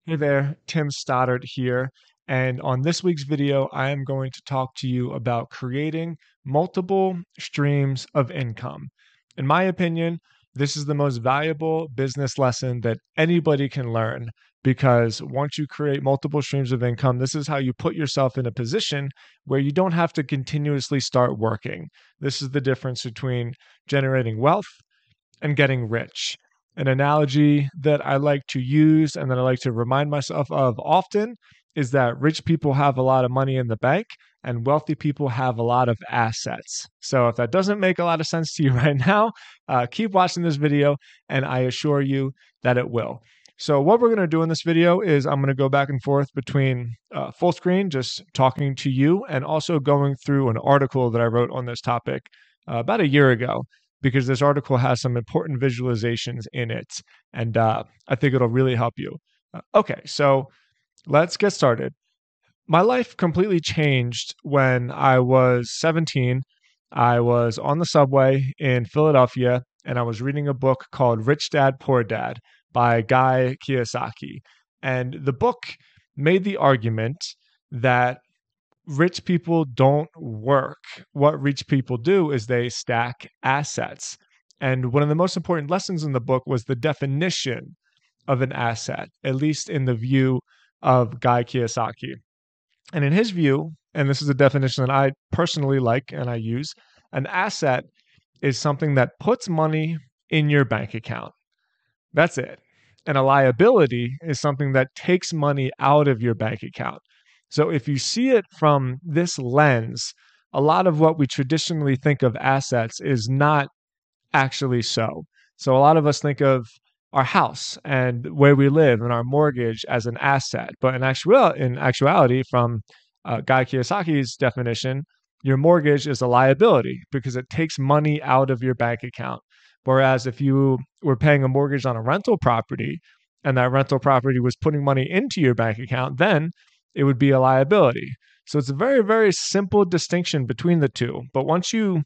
Hey there, Tim Stoddard here. And on this week's video, I am going to talk to you about creating multiple streams of income. In my opinion, this is the most valuable business lesson that anybody can learn because once you create multiple streams of income, this is how you put yourself in a position where you don't have to continuously start working. This is the difference between generating wealth and getting rich. An analogy that I like to use and that I like to remind myself of often is that rich people have a lot of money in the bank and wealthy people have a lot of assets. So if that doesn't make a lot of sense to you right now, keep watching this video and I assure you that it will. So what we're going to do in this video is I'm going to go back and forth between full screen, just talking to you, and also going through an article that I wrote on this topic about a year ago, because this article has some important visualizations in it, and I think it'll really help you. Okay, so let's get started. My life completely changed when I was 17. I was on the subway in Philadelphia, and I was reading a book called Rich Dad, Poor Dad by Guy Kiyosaki. And the book made the argument that rich people don't work. What rich people do is they stack assets. And one of the most important lessons in the book was the definition of an asset, at least in the view of Guy Kiyosaki. And in his view, and this is a definition that I personally like and I use, an asset is something that puts money in your bank account. That's it. And a liability is something that takes money out of your bank account. So if you see it from this lens, a lot of what we traditionally think of assets is not actually so. So a lot of us think of our house and where we live and our mortgage as an asset. But in actuality, from Guy Kiyosaki's definition, your mortgage is a liability because it takes money out of your bank account. Whereas if you were paying a mortgage on a rental property and that rental property was putting money into your bank account, then it would be a liability. So it's a very, very simple distinction between the two. But once you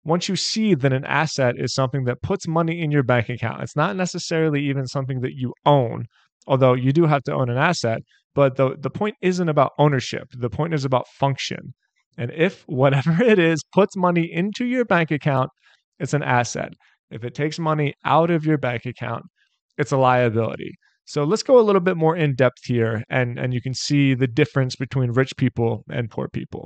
see that an asset is something that puts money in your bank account, it's not necessarily even something that you own, although you do have to own an asset. But the point isn't about ownership. The point is about function. And if whatever it is puts money into your bank account, it's an asset. If it takes money out of your bank account, it's a liability. So let's go a little bit more in depth here, and you can see the difference between rich people and poor people.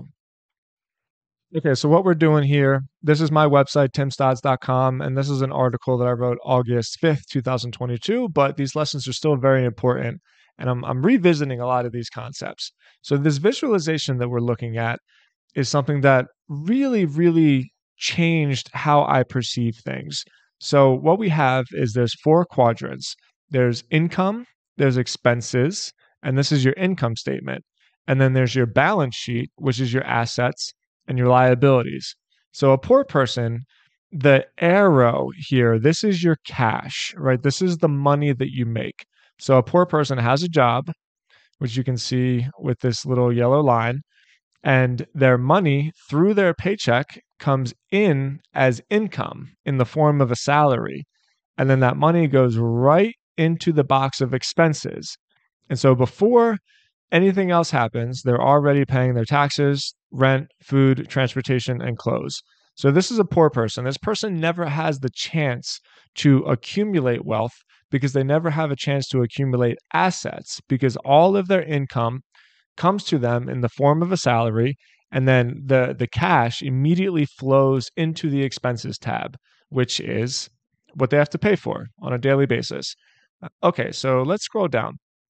Okay, so what we're doing here, this is my website, timstodds.com, and this is an article that I wrote August 5th, 2022, but these lessons are still very important, and I'm revisiting a lot of these concepts. So this visualization that we're looking at is something that really, really changed how I perceive things. So what we have is there's four quadrants. There's income, there's expenses, and this is your income statement. And then there's your balance sheet, which is your assets and your liabilities. So a poor person, the arrow here, this is your cash, right? This is the money that you make. So a poor person has a job, which you can see with this little yellow line, and their money through their paycheck comes in as income in the form of a salary. And then that money goes right into the box of expenses. And so before anything else happens, they're already paying their taxes, rent, food, transportation, and clothes. So this is a poor person. This person never has the chance to accumulate wealth because they never have a chance to accumulate assets because all of their income comes to them in the form of a salary, and then the cash immediately flows into the expenses tab, which is what they have to pay for on a daily basis. Okay, so let's scroll down.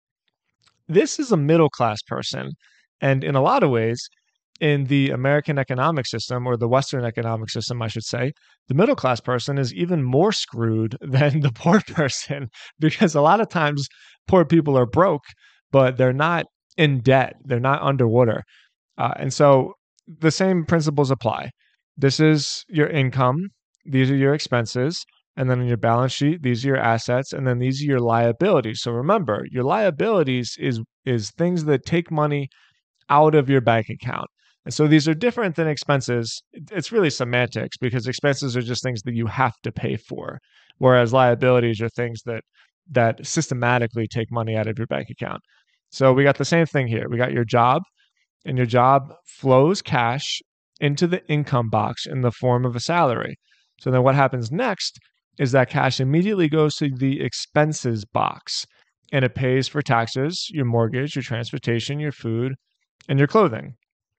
This is a middle class person. And in a lot of ways, in the American economic system, or the Western economic system, I should say, the middle class person is even more screwed than the poor person because a lot of times poor people are broke, but they're not in debt. They're not underwater. And so the same principles apply. This is your income. These are your expenses. And then in your balance sheet, these are your assets, and then these are your liabilities. So remember, your liabilities is things that take money out of your bank account. And so these are different than expenses. It's really semantics because expenses are just things that you have to pay for, whereas liabilities are things that that systematically take money out of your bank account. So we got the same thing here. We got your job, and your job flows cash into the income box in the form of a salary. So then what happens next is that cash immediately goes to the expenses box, and it pays for taxes, your mortgage, your transportation, your food, and your clothing.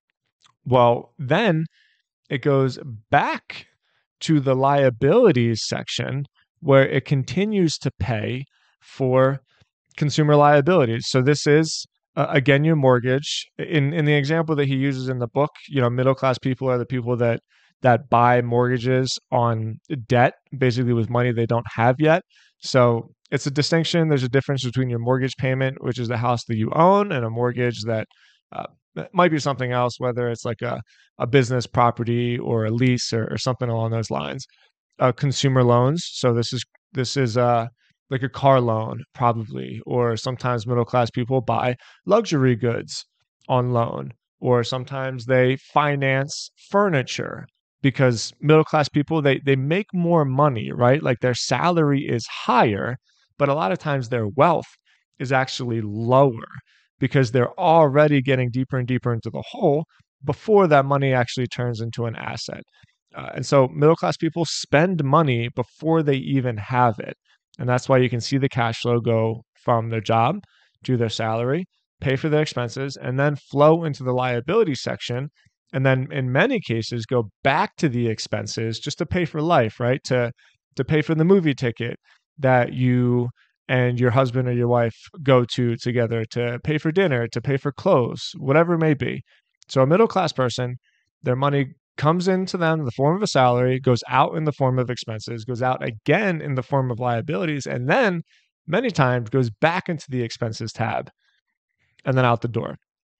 Well, then it goes back to the liabilities section where it continues to pay for consumer liabilities. So this is again your mortgage. In the example that he uses in the book, middle class people are the people that buy mortgages on debt, basically with money they don't have yet. So it's a distinction. There's a difference between your mortgage payment, which is the house that you own, and a mortgage that might be something else, whether it's like a business property or a lease or something along those lines. Consumer loans. So this is like a car loan, probably, or sometimes middle class people buy luxury goods on loan, or sometimes they finance furniture because middle class people they make more money, right? Like their salary is higher, but a lot of times their wealth is actually lower because they're already getting deeper and deeper into the hole before that money actually turns into an asset. And so middle class people spend money before they even have it. And that's why you can see the cash flow go from their job to their salary, pay for their expenses, and then flow into the liability section. And then in many cases, go back to the expenses just to pay for life, right? To pay for the movie ticket that you and your husband or your wife go to together, to pay for dinner, to pay for clothes, whatever it may be. So a middle class person, their money comes into them in the form of a salary, goes out in the form of expenses, goes out again in the form of liabilities, and then many times goes back into the expenses tab and then out the door.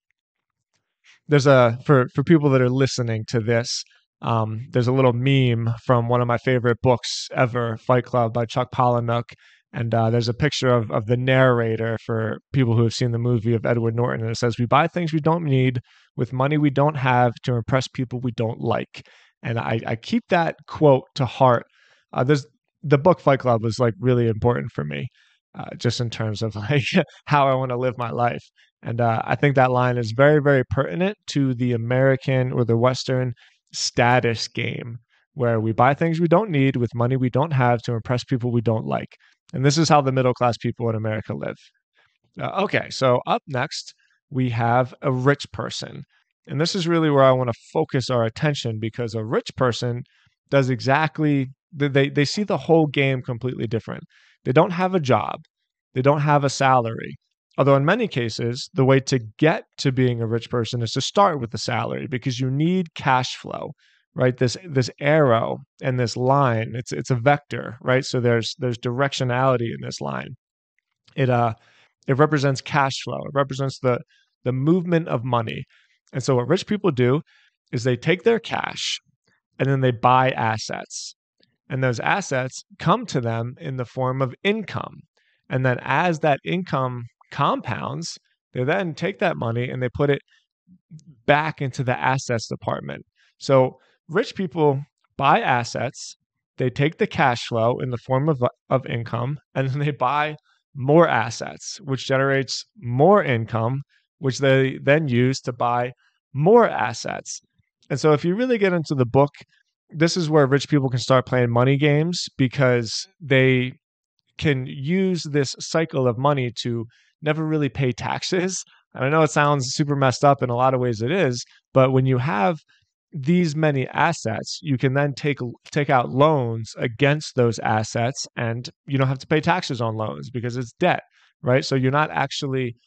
There's for people that are listening to this, there's a little meme from one of my favorite books ever, Fight Club by Chuck Palahniuk. And there's a picture of the narrator for people who have seen the movie of Edward Norton. And it says, "We buy things we don't need with money we don't have to impress people we don't like." And I keep that quote to heart. The book Fight Club was like really important for me, just in terms of like how I want to live my life. And I think that line is very, very pertinent to the American or the Western status game, where we buy things we don't need with money we don't have to impress people we don't like. And this is how the middle class people in America live. Okay, so up next, we have a rich person. And this is really where I want to focus our attention, because a rich person does exactly, they see the whole game completely different. They don't have a job. They don't have a salary. Although in many cases, the way to get to being a rich person is to start with a salary, because you need cash flow, right? This arrow and this line, it's a vector, right? So there's directionality in this line. It represents cash flow. It represents the movement of money. And so what rich people do is they take their cash and then they buy assets. And those assets come to them in the form of income. And then as that income compounds, they then take that money and they put it back into the assets department. So rich people buy assets, they take the cash flow in the form of income, and then they buy more assets, which generates more income, which they then use to buy more assets. And so if you really get into the book, this is where rich people can start playing money games, because they can use this cycle of money to never really pay taxes. And I know it sounds super messed up, in a lot of ways it is, but when you have these many assets, you can then take out loans against those assets, and you don't have to pay taxes on loans because it's debt, right? So you're not actually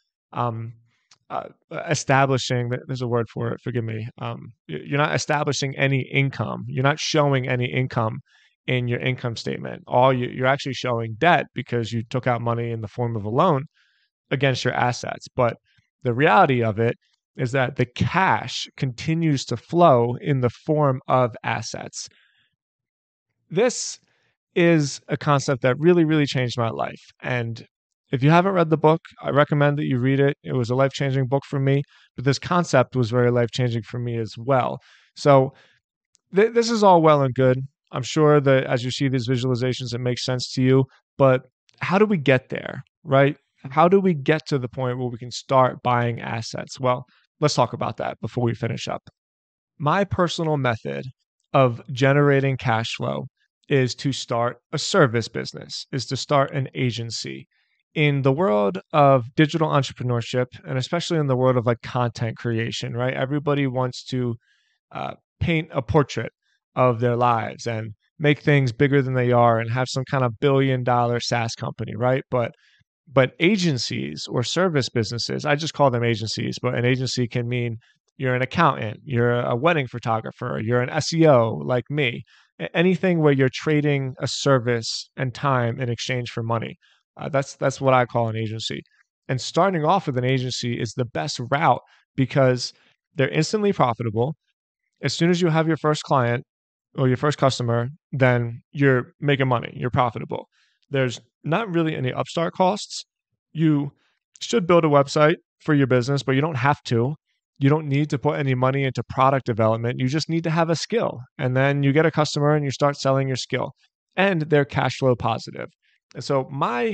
establishing, there's a word for it, forgive me. You're not establishing any income. You're not showing any income in your income statement. You're actually showing debt because you took out money in the form of a loan against your assets. But the reality of it is that the cash continues to flow in the form of assets. This is a concept that really, really changed my life. And if you haven't read the book, I recommend that you read it. It was a life-changing book for me, but this concept was very life-changing for me as well. So this is all well and good. I'm sure that as you see these visualizations, it makes sense to you, but how do we get there, right? How do we get to the point where we can start buying assets? Well, let's talk about that before we finish up. My personal method of generating cash flow is to start a service business, is to start an agency. In the world of digital entrepreneurship, and especially in the world of like content creation, right? Everybody wants to paint a portrait of their lives and make things bigger than they are and have some kind of billion-dollar SaaS company, right? But agencies or service businesses, I just call them agencies, but an agency can mean you're an accountant, you're a wedding photographer, you're an SEO like me, anything where you're trading a service and time in exchange for money. That's what I call an agency. And starting off with an agency is the best route because they're instantly profitable. As soon as you have your first client or your first customer, then you're making money, you're profitable. There's not really any upstart costs. You should build a website for your business, but you don't have to. You don't need to put any money into product development. You just need to have a skill. And then you get a customer and you start selling your skill. And they're cash flow positive. And so my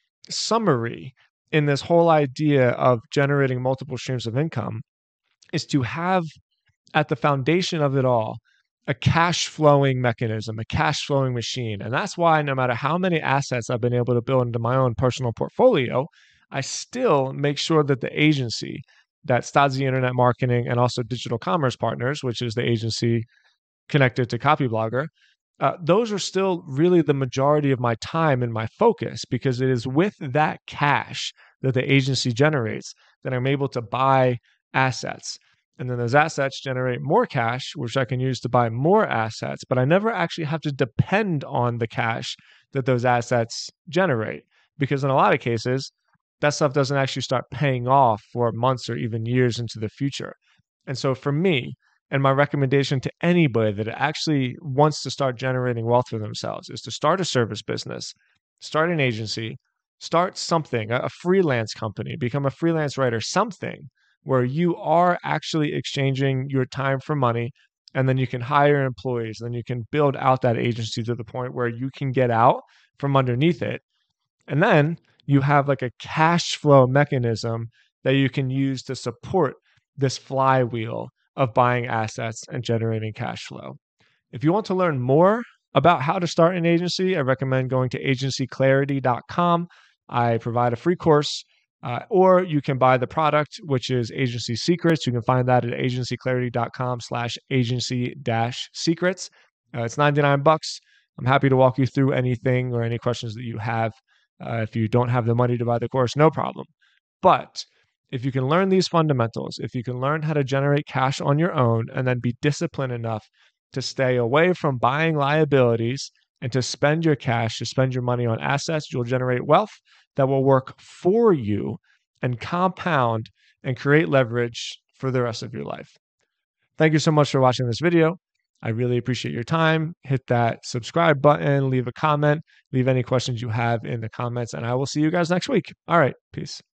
summary in this whole idea of generating multiple streams of income is to have at the foundation of it all a cash flowing mechanism, a cash flowing machine. And that's why no matter how many assets I've been able to build into my own personal portfolio, I still make sure that the agency, that Stodzy Internet Marketing and also Digital Commerce Partners, which is the agency connected to Copyblogger, those are still really the majority of my time and my focus because it is with that cash that the agency generates that I'm able to buy assets. And then those assets generate more cash, which I can use to buy more assets, but I never actually have to depend on the cash that those assets generate. Because in a lot of cases, that stuff doesn't actually start paying off for months or even years into the future. And so for me, and my recommendation to anybody that actually wants to start generating wealth for themselves is to start a service business, start an agency, start something, a freelance company, become a freelance writer, something where you are actually exchanging your time for money, and then you can hire employees, then you can build out that agency to the point where you can get out from underneath it. And then you have like a cash flow mechanism that you can use to support this flywheel of buying assets and generating cash flow. If you want to learn more about how to start an agency, I recommend going to agencyclarity.com. I provide a free course, or you can buy the product, which is Agency Secrets. You can find that at agencyclarity.com/agency-secrets. It's $99. I'm happy to walk you through anything or any questions that you have. If you don't have the money to buy the course, no problem. But if you can learn these fundamentals, if you can learn how to generate cash on your own and then be disciplined enough to stay away from buying liabilities and to spend your cash, to spend your money on assets, you'll generate wealth that will work for you and compound and create leverage for the rest of your life. Thank you so much for watching this video. I really appreciate your time. Hit that subscribe button, leave a comment, leave any questions you have in the comments, and I will see you guys next week. All right, peace.